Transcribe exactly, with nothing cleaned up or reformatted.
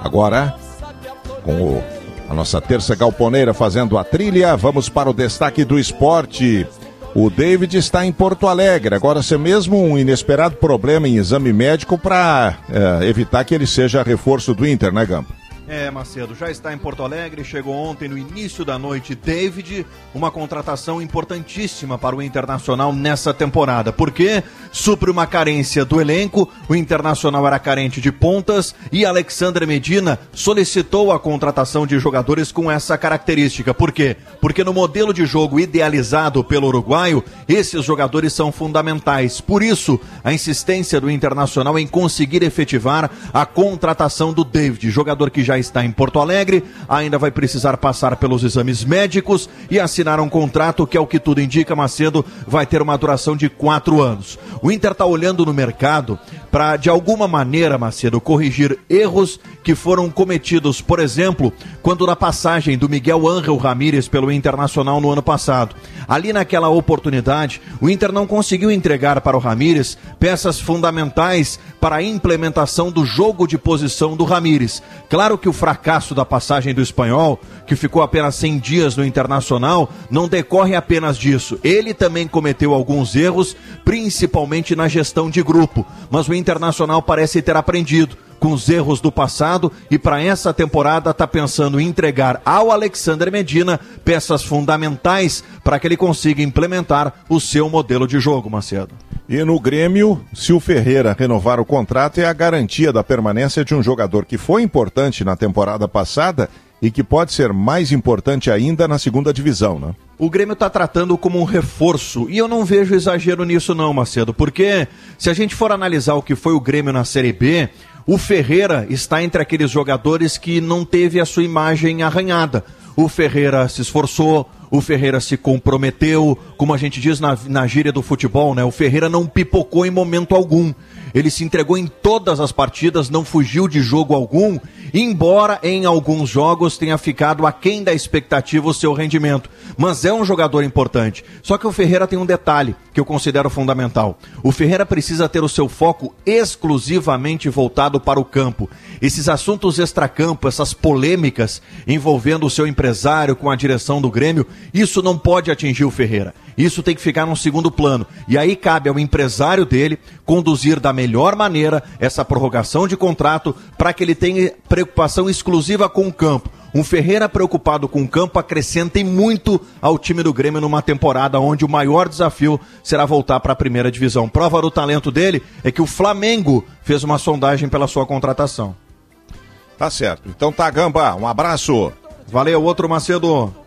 Agora, com o, a nossa terça galponeira fazendo a trilha, vamos para o destaque do esporte. O David está em Porto Alegre, agora ser mesmo um inesperado problema em exame médico para é, evitar que ele seja reforço do Inter, né, Gamba? É, Macedo, já está em Porto Alegre, chegou ontem no início da noite, David, uma contratação importantíssima para o Internacional nessa temporada, porque supre uma carência do elenco, o Internacional era carente de pontas e Alexandre Medina solicitou a contratação de jogadores com essa característica. Por quê? Porque no modelo de jogo idealizado pelo uruguaio, esses jogadores são fundamentais. Por isso, a insistência do Internacional em conseguir efetivar a contratação do David, jogador que já está em Porto Alegre, ainda vai precisar passar pelos exames médicos e assinar um contrato que, ao que tudo indica, Macedo, vai ter uma duração de quatro anos. O Inter está olhando no mercado para, de alguma maneira, Macedo, corrigir erros que foram cometidos, por exemplo, quando na passagem do Miguel Ángel Ramírez pelo Internacional no ano passado. Ali naquela oportunidade, o Inter não conseguiu entregar para o Ramírez peças fundamentais para a implementação do jogo de posição do Ramírez. Claro que o fracasso da passagem do espanhol, que ficou apenas cem dias no Internacional, não decorre apenas disso. Ele também cometeu alguns erros, principalmente na gestão de grupo, mas o Internacional parece ter aprendido com os erros do passado e para essa temporada está pensando em entregar ao Alexandre Medina peças fundamentais para que ele consiga implementar o seu modelo de jogo, Macedo. E no Grêmio, se o Ferreira renovar o contrato, é a garantia da permanência de um jogador que foi importante na temporada passada e que pode ser mais importante ainda na segunda divisão, né? O Grêmio está tratando como um reforço, e eu não vejo exagero nisso não, Macedo, porque se a gente for analisar o que foi o Grêmio na Série B, o Ferreira está entre aqueles jogadores que não teve a sua imagem arranhada. O Ferreira se esforçou, o Ferreira se comprometeu, como a gente diz na, na gíria do futebol, né? O Ferreira não pipocou em momento algum. Ele se entregou em todas as partidas, não fugiu de jogo algum, embora em alguns jogos tenha ficado aquém da expectativa o seu rendimento. Mas é um jogador importante. Só que o Ferreira tem um detalhe que eu considero fundamental. O Ferreira precisa ter o seu foco exclusivamente voltado para o campo. Esses assuntos extracampo, essas polêmicas envolvendo o seu empresário com a direção do Grêmio, isso não pode atingir o Ferreira. Isso tem que ficar num segundo plano. E aí cabe ao empresário dele conduzir da melhor maneira essa prorrogação de contrato para que ele tenha preocupação exclusiva com o campo. Um Ferreira preocupado com o campo acrescenta muito ao time do Grêmio numa temporada onde o maior desafio será voltar para a primeira divisão. Prova do talento dele é que o Flamengo fez uma sondagem pela sua contratação. Tá certo. Então tá, Gamba. Um abraço. Valeu, outro Macedo.